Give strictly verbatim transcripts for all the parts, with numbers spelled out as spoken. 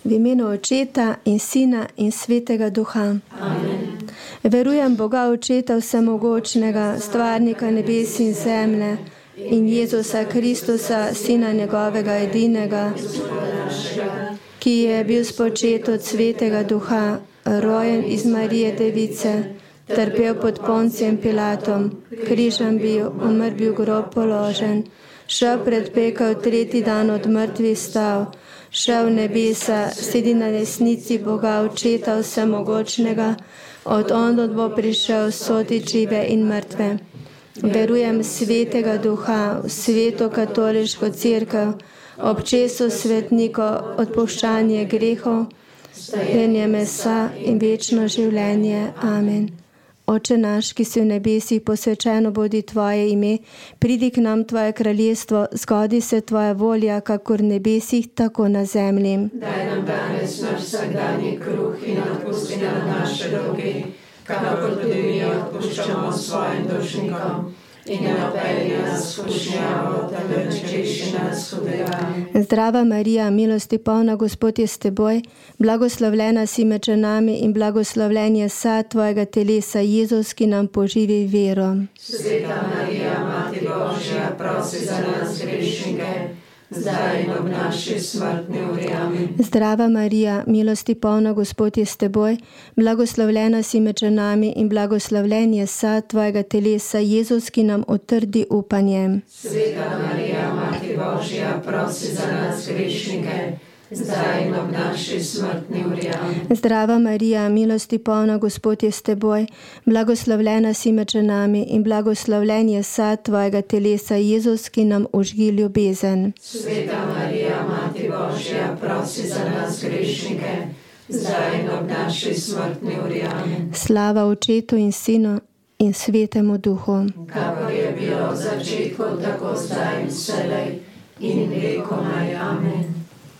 V imenu Očeta in Sina in Svetega Duha. Amen. Verujem Boga Očeta vsemogočnega, stvarnika nebes in zemlje, in Jezusa Kristusa, Sina njegovega edinega, ki je bil spočet od Svetega Duha, rojen iz Marije Device, trpel pod Poncijem Pilatom, križem bil, umr bil, grob položen, šel pred pekel, tretji dan od mrtvih stal, šel v nebesa, sedi na desnici Boga Očeta vsemogočnega, od ondod bo prišel soditi žive in mrtve. Verujem Svetega Duha, v sveto katoliško cerkev, občestvo svetnikov, odpuščanje grehov, stajenje mesa in večno življenje. Amen. Oče naš, ki si v nebesih, posvečeno bodi tvoje ime, pridi k nam tvoje kraljestvo, zgodi se tvoja volja, kakor v nebesih, tako na zemlji. Daj nam danes naš vsakdanji kruh in odpusti nam naše dolge, kakor tudi mi odpuščamo svojim dolžnikom. In ne opelji nas v skušnjavo, temveč reši nas hudega. Zdrava Marija, milosti polna, Gospod je s teboj, blagoslovljena si med ženami in blagoslovljen je sad tvojega telesa, Jezus, ki nam poživi vero. Sveta Marija, Mati Božja, prosi za nas grešnike, zdaj in ob naši smrtni uri. Amen. Zdrava Marija, milosti polna, Gospod je s teboj, blagoslovljena si med ženami in blagoslovljen je sad tvojega telesa, Jezus, ki nam utrdi upanje. Sveta Marija, Mati Božja, prosi za nas grešnike, zdaj in ob naši smrtni uri. Amen. Zdrava Marija, milosti polna, Gospod je s teboj, blagoslovljena si med ženami in blagoslovljen je sad tvojega telesa, Jezus, ki nam ožgi ljubezen. Sveta Marija, Mati Božja, prosi za nas grešnike, zdaj in ob naši smrtni uri. Amen. Slava Očetu in Sinu in Svetemu Duhu. Kakor je bilo v začetku, tako zdaj in vselej in vekomaj. Amen.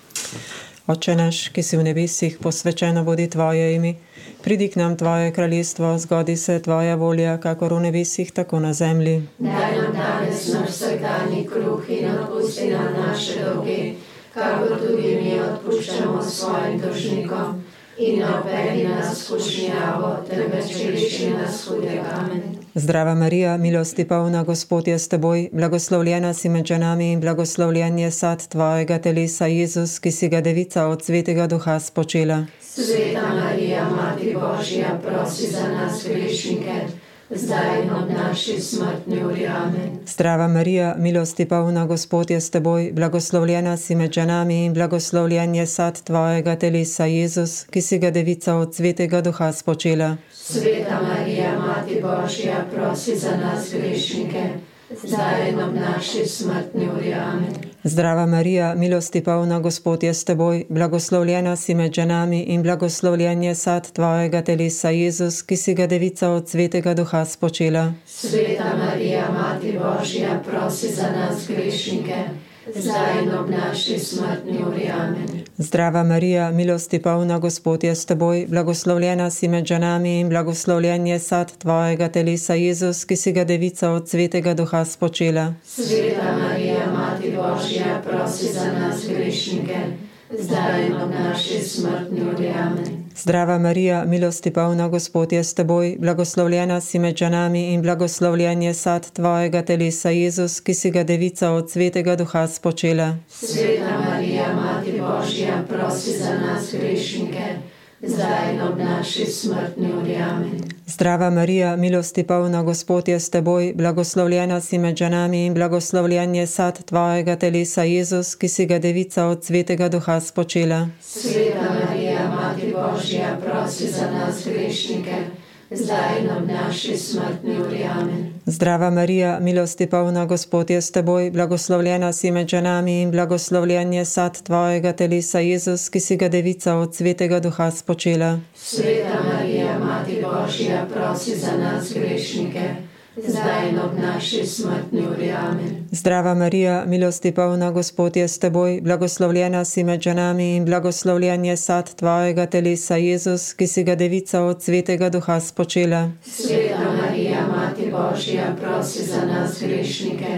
Oče naš, ki si v nebesih, posvečeno bodi tvoje ime, pridi k nam tvoje kraljestvo, zgodi se tvoja volja, kakor v nebesih, tako na zemlji. Daj nam danes naš vsakdanji kruh in odpusti nam naše dolge, kakor tudi mi odpuščamo svojim dolžnikom. In ne opelji nas v skušnjavo, temveč reši nas hudega. Amen. Zdrava Marija, milosti polna, Gospod je s teboj, blagoslovljena si med ženami in blagoslovljen je sad tvojega telesa, Jezus, ki si ga devica od Svetega Duha spočela. Sveta Marija, Mati Božja, prosi za nas grešnike, zdaj in ob naši smrtni uri. Amen. Zdrava Marija, milosti polna, Gospod je s teboj, blagoslovljena si med ženami in blagoslovljen je sad tvojega telesa, Jezus, ki si ga devica od Svetega Duha spočela. Sveta Marija, Mati Božja, prosi za nas grešnike, zdaj in ob naši smrtni uri. Amen. Zdrava Marija, milosti polna, Gospod je s teboj, blagoslovljena si med ženami in blagoslovljen je sad tvojega telesa, Jezus, ki si ga devica od Svetega Duha spočela. Sveta Marija, Mati Božja, prosi za nas grešnike, zdaj in ob naši smrtni uri. Amen. Zdrava Marija, milosti polna, Gospod je s teboj, blagoslovljena si med ženami in blagoslovljen je sad tvojega telesa, Jezus, ki si ga devica od Svetega Duha spočela. Sveta Marija, Mati Božja, prosi za nas grešnike, zdaj in ob naši smrtni uri. Amen. Zdrava Marija, milosti polna, Gospod je s teboj, blagoslovljena si med ženami in blagoslovljen je sad tvojega telesa, Jezus, ki si ga devica od Svetega Duha spočela. Sveta Marija, Mati Božja, prosi za nas grešnike, zdaj in ob naši smrtni uri. Amen. Zdrava Marija, milosti polna, Gospod je s teboj, blagoslovljena si med ženami in blagoslovljen je sad tvojega telesa, Jezus, ki si ga devica od Svetega Duha spočela. Sveta Marija, Mati Božja, prosi za nas grešnike, zdaj in ob naši smrtni uri. Amen. Zdrava Marija, milosti polna, Gospod je s teboj, blagoslovljena si med ženami in blagoslovljen je sad tvojega telesa, Jezus, ki si ga devica od Svetega Duha spočela. Sveta Marija, Mati Božja, prosi za nas grešnike, zdaj in ob naši smrtni uri. Amen. Zdrava Marija, milosti polna, Gospod je s teboj, blagoslovljena si med ženami in blagoslovljen je sad tvojega telesa, Jezus, ki si ga devica od Svetega Duha spočela. Sveta Marija, Mati Božja, prosi za nas grešnike,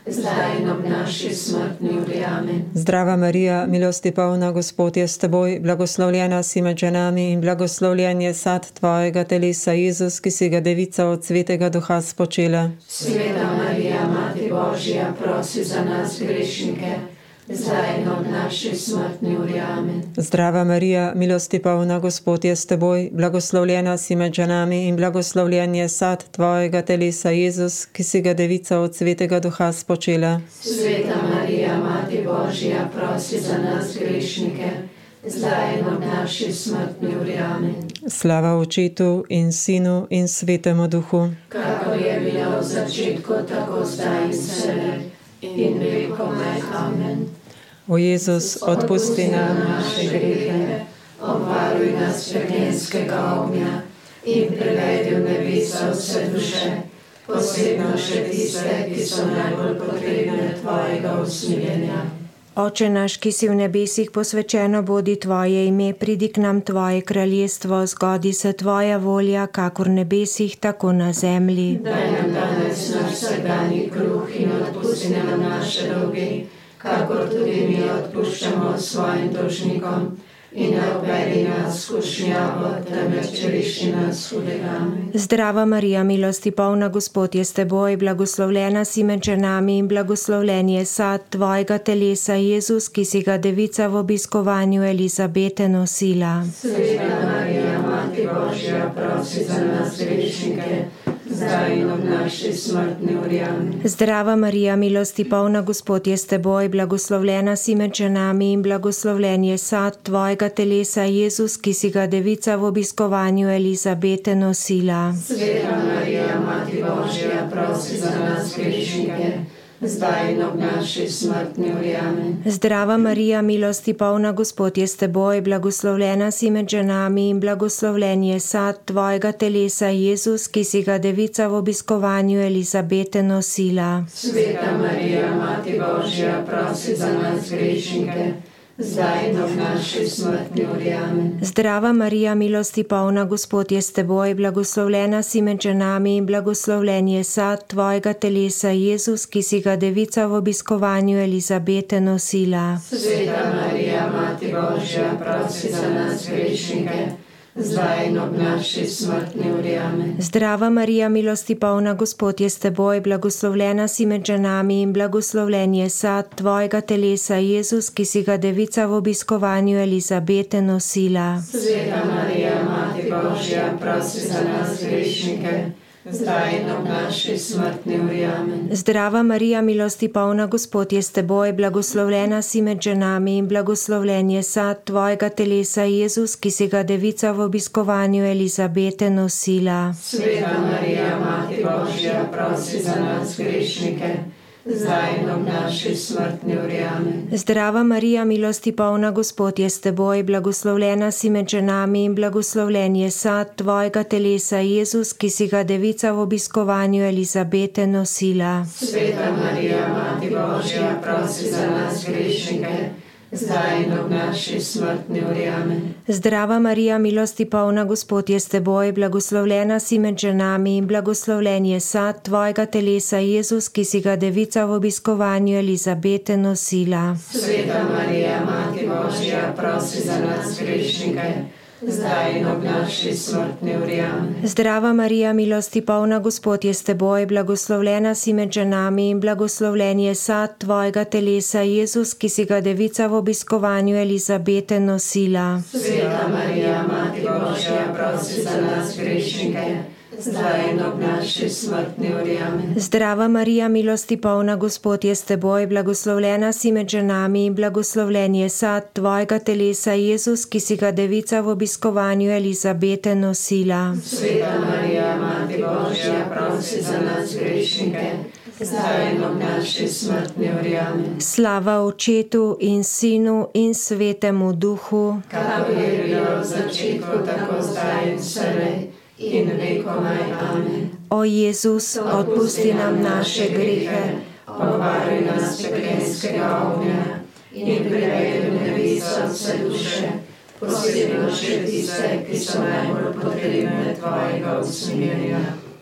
zdaj in ob naši smrtni uri. Amen. Zdrava Marija, milosti polna, Gospod je s teboj, blagoslovljena si med ženami in blagoslovljen je sad tvojega telesa, Jezus, ki si ga devica od svetega duha spočela. Sveta Marija, Mati Božja, prosi za nas grešnike, zdaj in ob naši smrtni uri. Amen. Zdrava Marija, milosti polna, Gospod je s teboj, blagoslovljena si med ženami in blagoslovljen je sad tvojega telesa, Jezus, ki si ga devica od svetega duha spočela. Sveta Marija, Mati Božja, prosi za nas grešnike, zdaj in ob naši smrtni uri. Amen. Slava Očetu in Sinu in Svetemu Duhu. Kakor je bilo v začetku, tako zdaj in vselej in vekomaj. Amen. O Jezus, odpusti nam naše grehe, obvaruj nas peklenskega ognja in privedi v nebesa vse duše, posebno še tiste, ki so najbolj potrebne tvojega usmiljenja. Oče naš, ki si v nebesih, posvečeno bodi tvoje ime, pridi k nam tvoje kraljestvo, zgodi se tvoja volja, kakor v nebesih, tako na zemlji. Daj nam danes naš vsakdanji kruh in odpusti nam naše dolge, kakor tudi mi odpuščamo svojim dolžnikom. In ne uvedi nas v skušnjavo, temveč reši nas hudega. Zdrava Marija, milosti polna, Gospod je s teboj, blagoslovljena si med ženami in blagoslovljen je sad tvojega telesa, Jezus, ki si ga devica v obiskovanju Elizabete nosila. Sveta Marija, Mati Božja, prosi za nas grešnike, zdaj in ob naši smrtni uri. Amen. Zdrava Marija, milosti polna, Gospod je s teboj, blagoslovljena si med ženami in blagoslovljen je sad tvojega telesa, Jezus, ki si ga devica v obiskovanju Elizabete nosila. Sveta Marija, Mati Božja, prosi za nas grešnike, zdaj in ob naši smrtni uri. Amen. Zdrava Marija, milosti polna, Gospod je s teboj, blagoslovljena si med ženami in blagoslovljen je sad tvojega telesa, Jezus, ki si ga devica v obiskovanju Elizabete nosila. Sveta Marija, Mati Božja, prosi za nas grešnike, zdaj in ob naši smrtni uri. Amen. Zdrava Marija, milosti polna, Gospod je s teboj, blagoslovljena si med ženami in blagoslovljen je sad tvojega telesa, Jezus, ki si ga devica v obiskovanju Elizabete nosila. Sveta Marija, Mati Božja, prosi za nas grešnike, zdaj in ob naši smrtni uri. Amen. Zdrava Marija, milosti polna, Gospod je s teboj, blagoslovljena si med ženami in blagoslovljen je sad tvojega telesa, Jezus, ki si ga devica v obiskovanju Elizabete nosila. Sveta Marija, Mati Božja, prosi za nas grešnike, zdaj in ob naši smrtni uri. Amen. Zdrava Marija, milosti polna, Gospod je s teboj, blagoslovljena si med ženami in blagoslovljen je sad tvojega telesa, Jezus, ki si ga devica v obiskovanju Elizabete nosila. Sveta Marija, Mati Božja, prosi za nas grešnike, zdaj in ob naši smrtni uri. Amen. Zdrava Marija, milosti polna, Gospod je s teboj, blagoslovljena si med ženami in blagoslovljen je sad tvojega telesa, Jezus, ki si ga devica v obiskovanju Elizabete nosila. Sveta Marija, Mati Božja, prosi za nas grešnike, zdaj in ob naši smrtni uri. Amen. Zdrava Marija, milosti polna, Gospod je s teboj, blagoslovljena si med ženami in blagoslovljen je sad tvojega telesa, Jezus, ki si ga devica v obiskovanju Elizabete nosila. Sveta Marija, Mati Božja, prosi za nas grešnike, zdaj in ob naši smrtni uri. Amen. Zdrava Marija, milosti polna, Gospod je s teboj, blagoslovljena si med ženami in blagoslovljen je sad tvojega telesa, Jezus, ki si ga devica v obiskovanju Elizabete nosila. Sveta Marija, Mati Božja, prosi za nas grešnike, zdaj in ob naši smrtni uri. Amen. Zdrava Marija, milosti polna, Gospod je s teboj, blagoslovljena si med ženami in blagoslovljen je sad tvojega telesa, Jezus, ki si ga devica v obiskovanju Elizabete nosila. Sveta Marija, Mati Božja, prosi za nas grešnike, zdaj in ob naši smrtni uri. Amen. Slava Očetu in Sinu in Svetemu Duhu, kakor je bilo v začetku, tako zdaj in vselej in vekomaj. Amen. O Jezus, odpusti nam naše grehe, obvaruj nas peklenskega ognja in privedi v nebesa vse duše, posebno še tiste, ki so najbolj potrebne tvojega usmiljenja.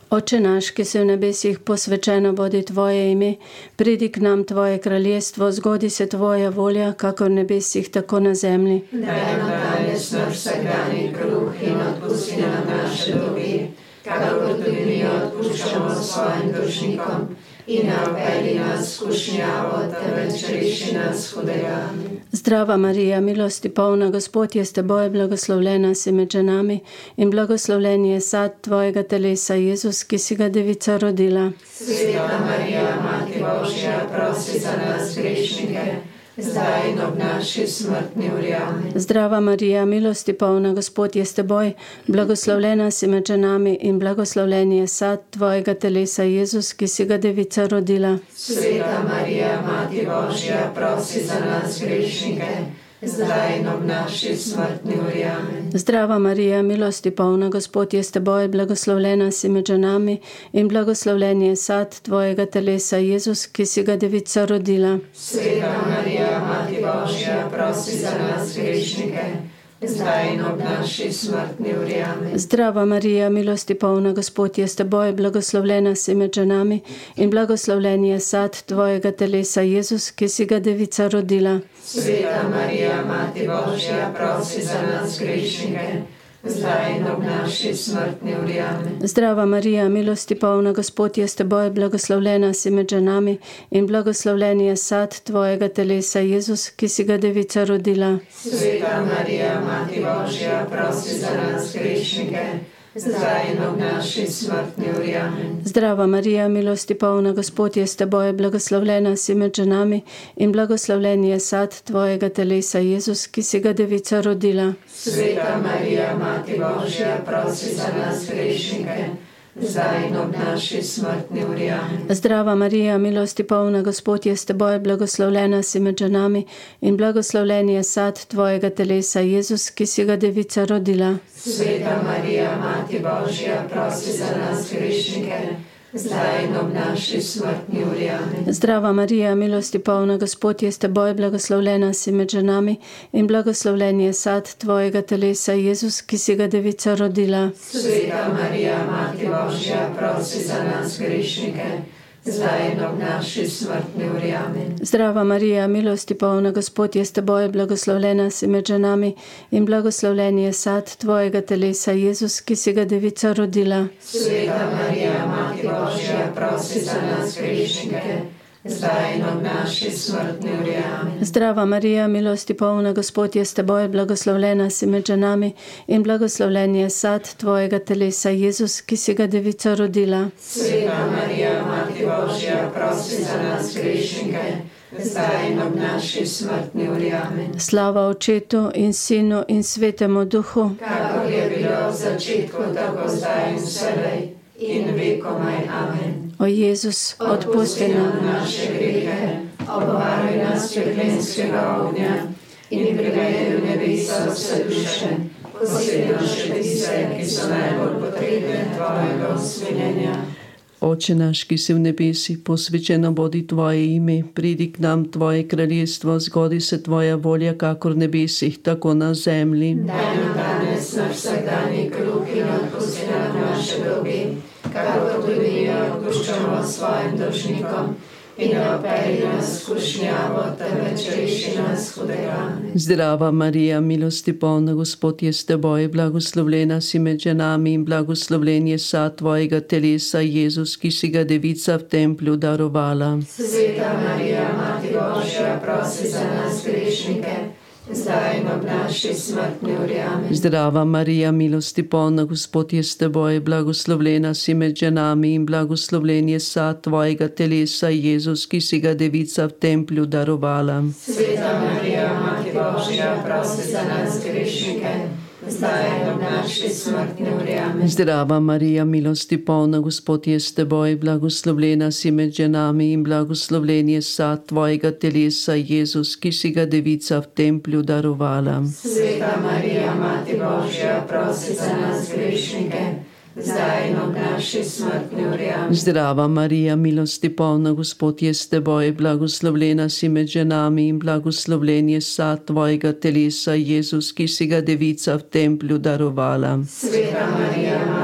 Oče naš, ki si v nebesih, posvečeno bodi tvoje ime, pridi k nam tvoje kraljestvo, zgodi se tvoja volja, kakor v nebesih, tako na zemlji. Daj nam danes naš vsakdanji kruh in odpusti nam naše dolge, kakor tudi mi odpuščamo svojim dolžnikom. In ne vpelji nas v skušnjavo, temveč reši nas hudega. Zdrava Marija, milosti polna, Gospod je s teboj, blagoslovljena si med ženami in blagoslovljen je sad tvojega telesa, Jezus, ki si ga devica rodila. Sveta Marija, Mati Božja, prosi za nas grešnike, zdaj in ob naši smrtni uri. Amen. Zdrava Marija, milosti polna, Gospod je s teboj, blagoslovljena si med ženami in blagoslovljen je sad tvojega telesa, Jezus, ki si ga devica rodila. Sveta Marija, Mati Božja, prosi za nas grešnike, zdaj in ob naši smrtni uri. Amen. Zdrava Marija, milosti polna, Gospod je s teboj, blagoslovljena si med ženami in blagoslovljen je sad tvojega telesa, Jezus, ki si ga devica rodila. Sveta Marija, Mati Božja, prosi za nas grešnike, zdaj in ob naši smrtni uri. Amen. Zdrava Marija, milosti polna, Gospod je s teboj, blagoslovljena si med ženami in blagoslovljen je sad tvojega telesa, Jezus, ki si ga devica rodila. Sveta Marija, Mati Božja, prosi za nas grešnike, zdaj in ob naši smrtni uri. Amen. Zdrava Marija, milosti polna, Gospod je s teboj, blagoslovljena si med ženami in blagoslovljen je sad tvojega telesa, Jezus, ki si ga devica rodila. Sveta Marija, Mati Božja, prosi za nas grešnike, zdaj in ob naši smrtni uri. Amen. Zdrava Marija, milosti polna, Gospod je s teboj, blagoslovljena si med ženami in blagoslovljen je sad tvojega telesa, Jezus, ki si ga devica rodila. Sveta Marija, Mati Božja, prosi za nas grešnike, zdaj in ob naši smrtni uri. Amen. Zdrava Marija, milosti polna, Gospod je s teboj, blagoslovljena si med ženami in blagoslovljen je sad tvojega telesa, Jezus, ki si ga devica rodila. Sveta Marija, Mati Božja, prosi za nas grešnike, zdaj in ob naši smrtni uri. Amen. Zdrava Marija, milosti polna, Gospod je s teboj, blagoslovljena si med ženami in blagoslovljen je sad tvojega telesa, Jezus, ki si ga devica rodila. Sveta Marija, Mati Božja, prosi za nas grešnike, zdaj in ob naši smrtni uri. Amen. Zdrava Marija, milosti polna, Gospod je s teboj, blagoslovljena si med ženami in blagoslovljen je sad tvojega telesa, Jezus, ki si ga devica rodila. Sveta Marija, Mati Božja, prosi za nas grešnike, zdaj in ob naši smrtni uri. Amen. Zdrava Marija, milosti polna, Gospod je s teboj, blagoslovljena si med ženami in blagoslovljen je sad tvojega telesa, Jezus, ki si ga devica rodila. Sveta Marija, Mati Božja, prosi za nas grešnike, zdaj in ob naši smrtni uri. Amen. Slava Očetu in Sinu in Svetemu Duhu, kakor je bilo v začetku, tako zdaj in vselej in vekomaj. Amen. O Jezus, odpusti nam naše grehe, obvaruj nas peklenskega ognja in privedi v nebesa vse duše, posebno še tiste, ki so najbolj potrebne tvojega usmiljenja. Oče naš, ki si v nebesi, posvečeno bodi tvoje ime, pridi k nam tvoje kraljestvo, zgodi se tvoja volja, kakor v nebesih, tako na zemlji. Daj nam danes naš vsakdanji kruh in odpusti nam naše dolge, kakor tudi mi odpuščamo svojim dolžnikom. In ne vpelji nas v skušnjavo, temveč reši nas hudega. Zdrava Marija, milosti polna, Gospod je s teboj, blagoslovljena si med ženami in blagoslovljen je sad tvojega telesa, Jezus, ki si ga devica v templju darovala. Sveta Marija, Mati Božja, prosi za nas grešnike, zdaj in ob naši smrtni uri. Amen. Zdrava Marija, milosti polna, Gospod je s teboj, blagoslovljena si med ženami in blagoslovljen je sad tvojega telesa, Jezus, ki si ga devica v templju darovala. Sveta Marija, Mati Božja, prosi za nas grešnike, zdaj in ob naši smrtni uri. Amen. Zdrava Marija, milosti polna, Gospod je s teboj, blagoslovljena si med ženami in blagoslovljen je sad tvojega telesa, Jezus, ki si ga devica v templju darovala. Sveta Marija, Mati Božja, prosi za nas grešnike, zdaj in ob naši smrtni uri. Amen. Zdrava Marija, milosti polna, Gospod je s teboj, blagoslovljena si med ženami in blagoslovljen je sad tvojega telesa, Jezus, ki si ga devica v templju darovala. Sveta Marija, Mati Božja,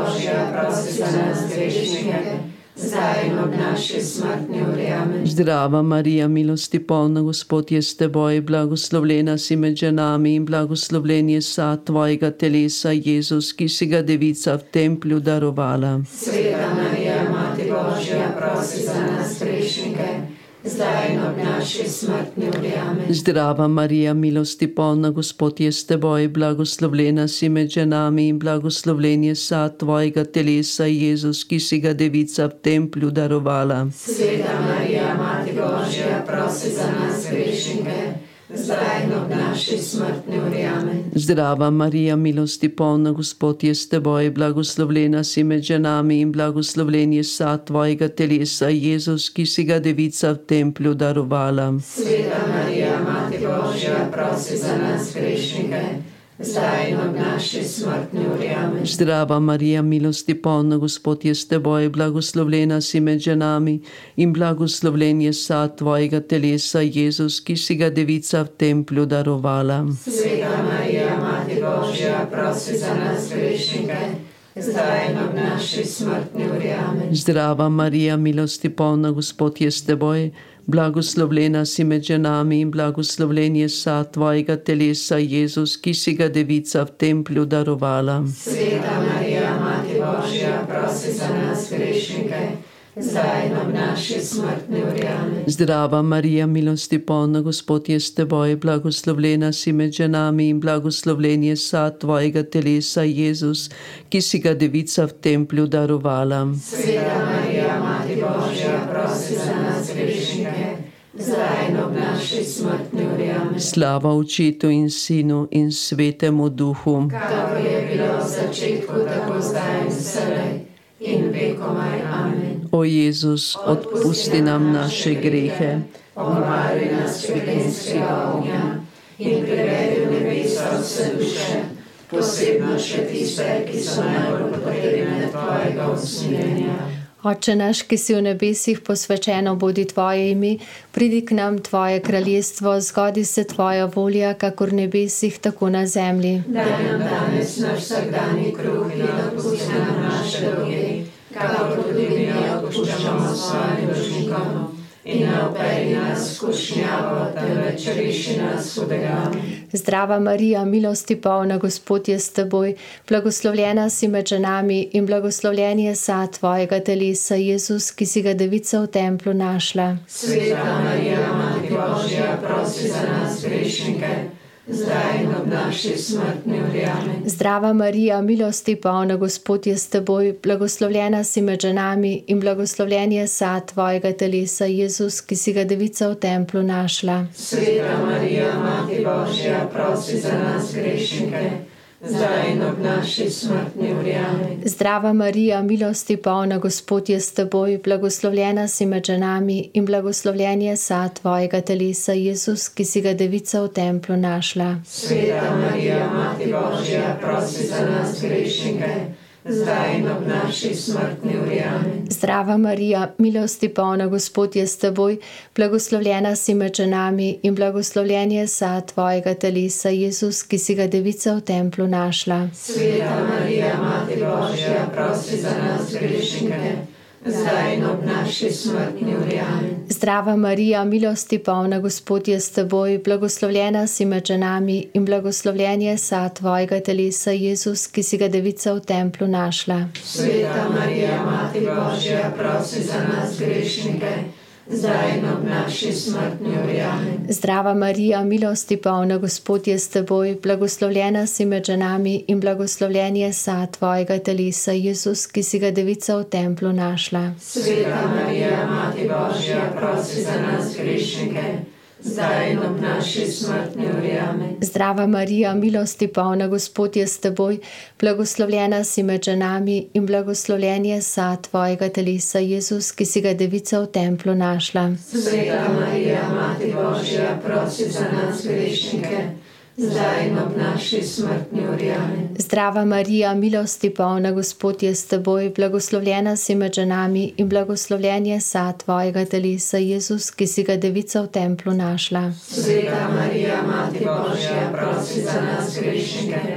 Božja, prosi za nas grešnike, zdaj in ob naši smrtni uri. Amen. Zdrava Marija, milosti polna, Gospod je s teboj, blagoslovljena si med ženami in blagoslovljen je sad tvojega telesa, Jezus, ki si ga devica v templju darovala. Sveta Marija, Mati Božja, prosi za nas grešnike, zdaj in ob naši smrtni uri. Amen. Zdrava Marija, milosti polna, Gospod je s teboj, blagoslovljena si med ženami in blagoslovljen je sad tvojega telesa, Jezus, ki si ga devica v templju darovala. Sveta Marija, Mati Božja, prosi za nas grešnike, zdaj in ob naši smrtni uri. Amen. Zdrava Marija, milosti polna, Gospod je s teboj, blagoslovljena si med ženami in blagoslovljen je sad tvojega telesa, Jezus, ki si ga devica v templju darovala. Sveta Marija, Mati Božja, prosi za nas grešnike, zdaj in ob naši smrtni uri. Amen. Zdrava Marija, milosti polna, Gospod je s teboj, blagoslovljena si med ženami in blagoslovljen je sad tvojega telesa, Jezus, ki si ga devica v templju darovala. Sveta Marija, Mati Božja, prosi za nas grešnike, zdaj in ob naši smrtni uri. Amen. Zdrava Marija, milosti polna, Gospod je s teboj, blagoslovljena si med ženami in blagoslovljen je sad tvojega telesa, Jezus, ki si ga devica v templju darovala. Sveta Marija, Mati Božja, prosi za nas grešnike, zdaj in ob naši smrtni uri. Amen. Zdrava Marija, milosti polna, Gospod je s teboj, blagoslovljena si med ženami in blagoslovljen je sad tvojega telesa, Jezus, ki si ga devica v templju darovala. Sveta Marija, Mati Božja, prosi za nas grešnike, zdaj in ob naši smrtni uri. Amen. Slava Očetu in Sinu in Svetemu Duhu. Kakor je bilo v začetku, tako zdaj in vselej in vekomaj. Amen. O Jezus, odpusti nam naše grehe, obvari nas pekenskega ognja in privedi v nebesa vse duše, posebno še tiste, ki so najbolj potrebne tvojega usmiljenja. Oče naš, ki si v nebesih, posvečeno bodi tvoje ime, pridi k nam tvoje kraljestvo, zgodi se tvoja volja, kakor v nebesih, tako na zemlji. Daj nam danes naš vsakdanji kruh in odpusti nam naše dolge, kakor tudi mi odpuščamo svojim dolžnikom. In ne vpelji nas v skušnjavo, temveč reši nas hudega. Zdrava Marija, milosti polna, Gospod je s teboj, blagoslovljena si med ženami in blagoslovljen je sad tvojega telesa, Jezus, ki si ga devica v templju našla. Sveta Marija, Mati Božja, prosi za nas grešnike, zdaj in ob naši smrtni uri. Amen. Zdrava Marija, milosti polna, Gospod je s teboj, blagoslovljena si med ženami in blagoslovljen je sad tvojega telesa, Jezus, ki si ga devica v templju našla. Sveta Marija, Mati Božja, prosi za nas grešnike, zdaj in ob naši smrtni uri. Amen. Zdrava Marija, milosti polna, Gospod je s teboj, blagoslovljena si med ženami in blagoslovljen je sad tvojega telesa, Jezus, ki si ga devica v templju našla. Sveta Marija, Mati Božja, prosi za nas grešnike, zdaj in ob naši smrtni uri. Amen. Zdrava Marija, milosti polna, Gospod je s teboj, blagoslovljena si med ženami in blagoslovljen je sad tvojega telesa, Jezus, ki si ga devica v templju našla. Sveta Marija, Mati Božja, prosi za nas grešnike, zdaj in ob naši smrtni uri. Amen. Zdrava Marija, milosti polna, Gospod je s teboj, blagoslovljena si med ženami in blagoslovljen je sad tvojega telesa, Jezus, ki si ga devica v templju našla. Sveta Marija, Mati Božja, prosi za nas grešnike, zdaj in ob naši smrtni uri. Amen. Zdrava Marija, milosti polna, Gospod je s teboj, blagoslovljena si med ženami in blagoslovljen je sad tvojega telesa, Jezus, ki si ga devica v templju našla. Sveta Marija, Mati Božja, prosi za nas grešnike, zdaj in ob naši smrtni uri. Amen. Zdrava Marija, milosti polna, Gospod je s teboj, blagoslovljena si med ženami in blagoslovljen je sad tvojega telesa, Jezus, ki si ga devica v templju našla. Sveta Marija, Mati Božja, prosi za nas grešnike, zdaj in ob naši smrtni uri. Amen. Zdrava Marija, milosti polna, Gospod je s teboj, blagoslovljena si med ženami in blagoslovljen je sad tvojega telesa, Jezus, ki si ga devica v templju našla. Sveta Marija, Mati Božja, prosi za nas grešnike,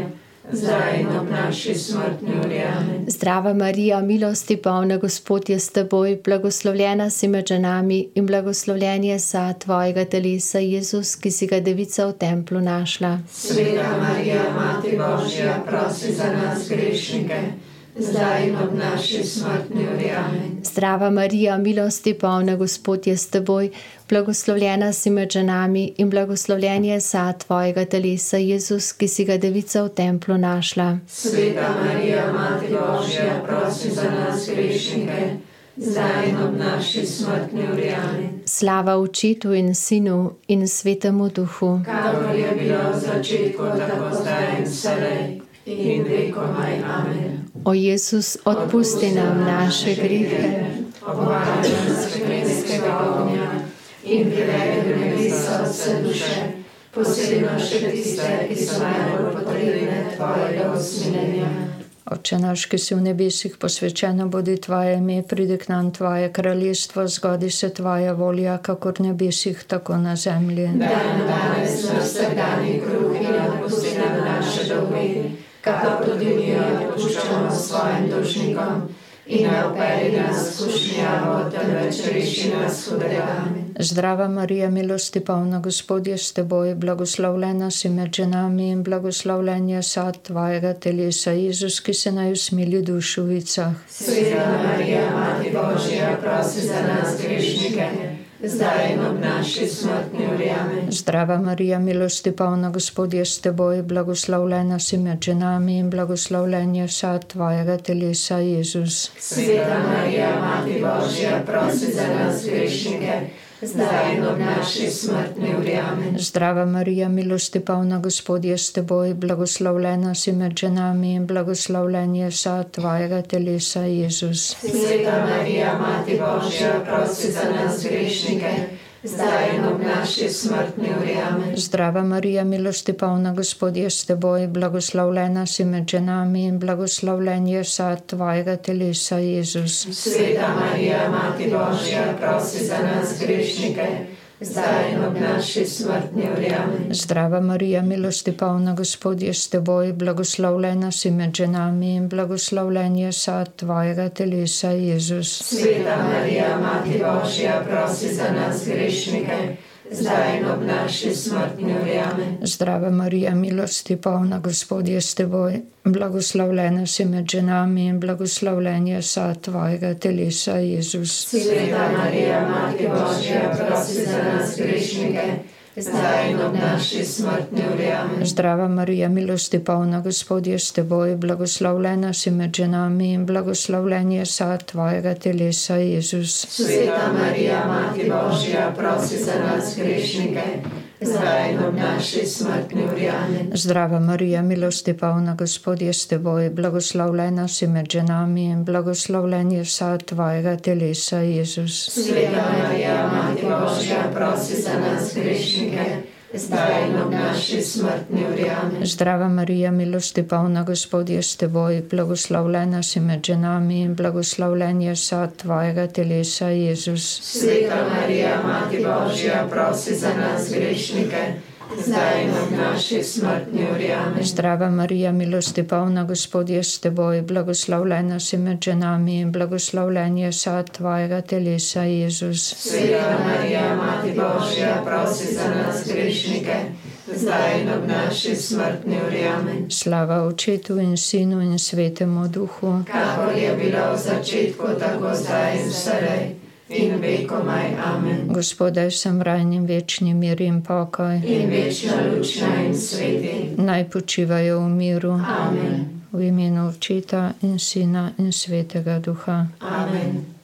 zdaj in ob naši smrtni uri. Amen. Zdrava Marija, milosti polna, Gospod je s teboj, blagoslovljena si med ženami in blagoslovljen je sad tvojega telesa, Jezus, ki si ga devica v templu našla. Sveta Marija, Mati Božja, prosi za nas grešnike, zdaj in ob naši smrtni uri. Amen. Zdrava Marija, milosti polna, Gospod je s teboj, blagoslovljena si med ženami in blagoslovljen je sad tvojega telesa, Jezus, ki si ga devica v templu našla. Sveta Marija, Mati Božja, prosi za nas grešnike, zdaj in ob naši smrtni uri. Amen. Slava Očetu in Sinu in Svetemu Duhu. Kakor je bilo v začetku, tako zdaj in vselej in vekomaj. Amen. O Jezus, odpusti nam naše grehe, obvaruj nas peklenskega ognja in privedi v nebesa vse duše, posebno še tiste, ki so najbolj potrebne tvojega usmiljenja. Oče naš, ki si v nebesih, posvečeno bodi tvoje ime, pridi k nam tvoje kraljestvo, zgodi se tvoja volja, kakor v nebesih, tako na zemlji. Daj nam danes naš vsakdanji kruh in odpusti nam naše dolge, kakor tudi mi odpuščamo svojim dolžnikom, in ne vpelji nas v skušnjavo, temveč reši nas hudega. Zdrava Marija, milosti polna, Gospod je s teboj, blagoslovljena si med ženami in blagoslovljen je sad tvojega telesa, Jezus, ki se naj usmili dušovicah. Sveta Marija, Mati Božja, prosi za nas grešnike, zdaj in ob naši smrtni uri. Amen. Zdrava Marija, milosti polna, Gospod je s teboj, blagoslovljena si med ženami in blagoslovljen je sad tvojega telesa, Jezus. Sveta Marija, Mati Božja, prosi za nas grešnike, zdaj in ob naši smrtni uri. Amen. Zdrava Marija, milosti polna, Gospod je s teboj, blagoslovljena si med ženami in blagoslovljen je sad tvojega telesa, Jezus. Sveta Marija, Mati Božja, prosi za nas grešnike, zdaj in ob naši smrtni uri. Amen. Zdrava Marija, milosti polna, Gospod je s teboj, blagoslovljena si med ženami in blagoslovljen je sad tvojega telesa, Jezus. Sveta Marija, Mati Božja, prosi za nas grešnike, zdaj in ob naši smrtni uri. Amen. Zdrava Marija, milosti polna, Gospod je s teboj, blagoslovljena si med ženami in blagoslovljen je sad tvojega telesa, Jezus. Sveta Marija, Mati Božja, prosi za nas grešnike, zdaj in ob naši smrtni uri. Amen. Zdrava Marija, milosti polna, Gospod je s teboj, blagoslovljena si med ženami in blagoslovljen je sad tvojega telesa, Jezus. Sveta Marija, Mati Božja, prosi za nas grešnike, zdaj in ob naši smrtni uri. Amen. Zdrava Marija, milosti polna, Gospod je s teboj, blagoslovljena si med ženami in blagoslovljen je sad tvojega telesa, Jezus. Sveta Marija, Mati Božja, prosi za nas grešnike, zdaj in ob naši smrtni uri. Amen. Zdrava Marija, milosti polna, Gospod je s teboj, blagoslovljena si med ženami in blagoslovljen je sad tvojega telesa, Jezus. Sveta Marija, Mati Božja, prosi za nas grešnike, zdaj in ob naši smrtni uri. Amen. Zdrava Marija, milosti polna, Gospod je s teboj, blagoslovljena si med ženami in blagoslovljen je sad tvojega telesa, Jezus. Sveta Marija, Mati Božja, prosi za nas grešnike, zdaj in ob naši smrtni uri. Amen. Zdrava Marija, milosti polna, Gospod je s teboj, blagoslovljena si med ženami in blagoslovljen je sad tvojega telesa, Jezus. Sveta Marija, Mati Božja, prosi za nas grešnike, zdaj in ob naši smrtni uri. Amen. Slava Očetu in Sinu in Svetemu Duhu. Kakor je bilo v začetku, tako zdaj in vselej in vekomaj. Amen. Gospodaj, sem rajnim večni mir in pokoj. In večna lučna in sveti. Naj počivajo v miru. Amen. V imenu Očeta in Sina in Svetega Duha. Amen.